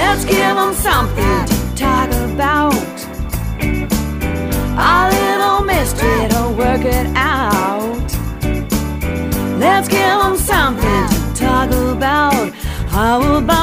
Let's give them something to talk about. Our little mystery to work it out. Let's give them something to talk about. How about